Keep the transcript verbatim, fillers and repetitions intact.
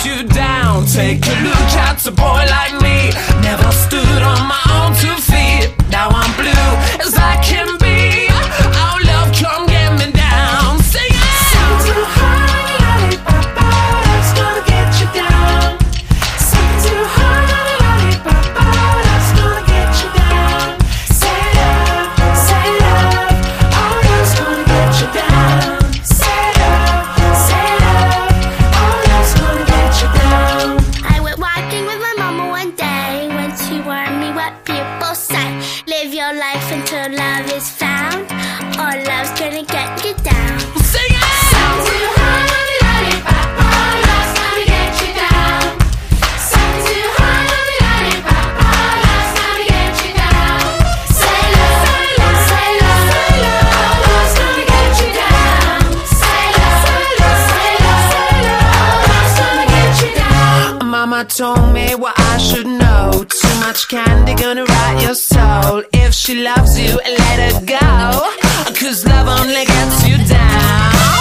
you down. Take a look at a boy like me. Never stood on my own two feet. Now I'm blue as I can be. Oh love, come get me down. Sing it. Something too hard, lollipop, that's gonna get you down. Something too hard, lollipop, that's gonna get you down. Say love, say love, oh love's gonna get you down. Say love, say love, oh love's gonna get you down. I went walking with my mama one day when she warned me what people say. Live your life until love is found, or love's gonna get you down. Sing it. Something too hard, lollipop, love's gonna get you down. Something too hard, lollipop, love's gonna get you down. Say love, say love, say love, oh love's gonna get you down. Say love, say love, say love, oh love's gonna get you down. Mama told me what I should know. Too much candy gonna rot your soul. If she loves you, let her go, 'cause love only gets you down.